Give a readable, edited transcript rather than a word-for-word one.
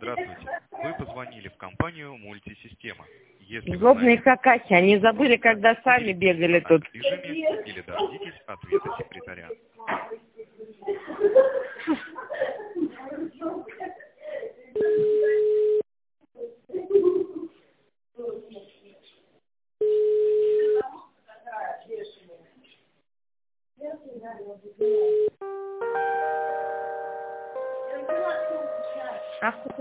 Здравствуйте. Вы позвонили в компанию «Мультисистема». Если вы Злобные знаете, какахи, они забыли, когда сами бегали тут. в режиме или дождитесь ответа секретаря. Ах,